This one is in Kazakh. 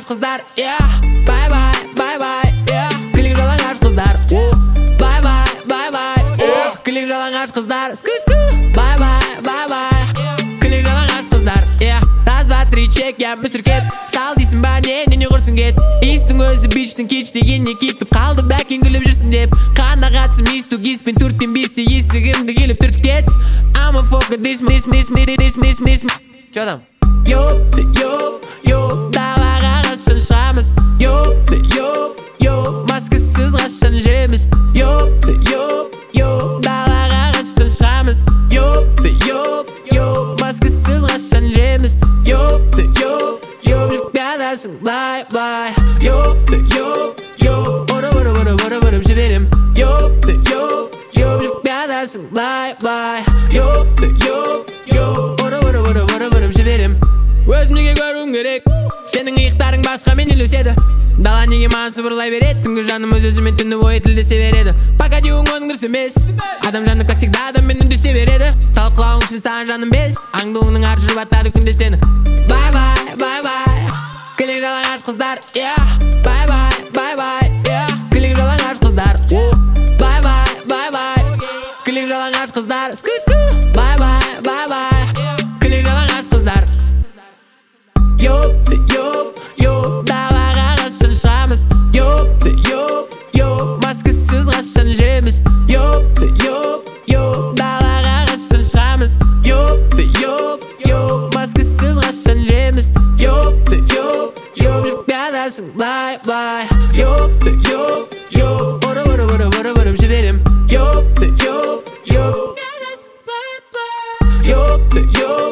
kızlar, yeah. Bye bye, bye bye, yeah. Klik жалаңаш kızlar, bye bye, bye bye, yeah. Klik жалаңаш kızlar, bye bye, bye bye. Klik жалаңаш kızlar, yeah. Раз, два, три, чек, я мистер Кет. Сал дейсің ба не құрсын кет. Истің өзі биштің кеш дегенне кетіп қалды бәкең күліп жүрсін деп. Қанағатсым исту киспен төрттен бесте есігімді келіп түрт кетсін. I'm a fucker this miss. Чё там? Ёпты, ёп, далаға қашан шығамыз. Ёпты, ёп, маскасыз қашан жүреміз. Ёпты, ёп, далаға қашан шығамыз. Ёпты, ёп, маскасыз қашан жүреміз. Ёпты, ёп, жүрпядасың лай. Ёпты, ёп, ұрып жіберем. Ёпты, ёп, жүрпядасың лай. Ёпты, ёп, ұрып жіберем. Өзімдегі көруім керек, сенің иықтарың басқа мен үйлеседі. Дала неге маған сыбырлай береді, түнгі жаным өз-өзімен түні бойы тілдесе береді. Пока деуің оның дұрыс емес, адам жанды как всегда адаммен үндесе береді. Талқылауың үшін саған жаным бес, аңдуыңның ар жұбатады күнде сені. Bye bye, bye bye, кілік жалаңаш қыздар, yeah. Bye bye, bye bye, yeah. Кілік жалаңаш қыздар, bye bye, bye bye. Кілік жалаңаш қыздар, bye bye, bye bye. Кілік жалаңаш қыздар. Ёпты, ёп, далаға қашан шығамыз. Ёпты, ёп, маскасыз қашан жүреміз. Ёпты, ёп, далаға қашан шығамыз. Ёпты, ёп, маскасыз қашан жүреміз. Ёпты, ёп, жүрпядасың лай. Ёпты, ёп, ұрып жіберем. Ёпты, ёп,